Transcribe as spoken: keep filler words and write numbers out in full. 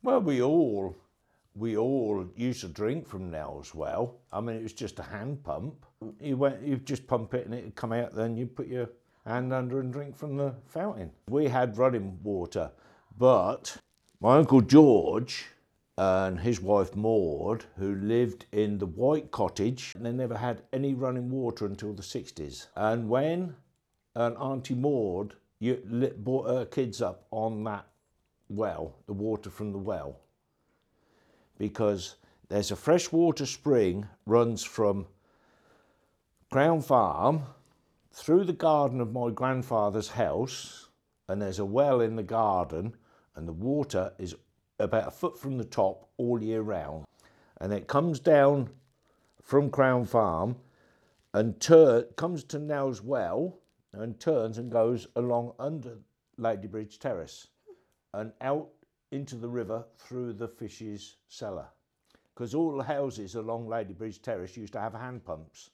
Well, we all we all used to drink from Nell's well. I mean, it was just a hand pump. You went, you just pump it and it'd come out. Then you put your hand under and drink from the fountain. We had running water, but my Uncle George and his wife Maud, who lived in the White Cottage, and they never had any running water until the sixties. And when and Auntie Maud you, lit, brought her kids up on that well, the water from the well, because there's a freshwater spring runs from Crown Farm through the garden of my grandfather's house, and there's a well in the garden, and the water is about a foot from the top all year round. And it comes down from Crown Farm and tur- comes to Nell's well and turns and goes along under Ladybridge Terrace and out into the river through the fish's cellar. Because all the houses along Ladybridge Terrace used to have hand pumps.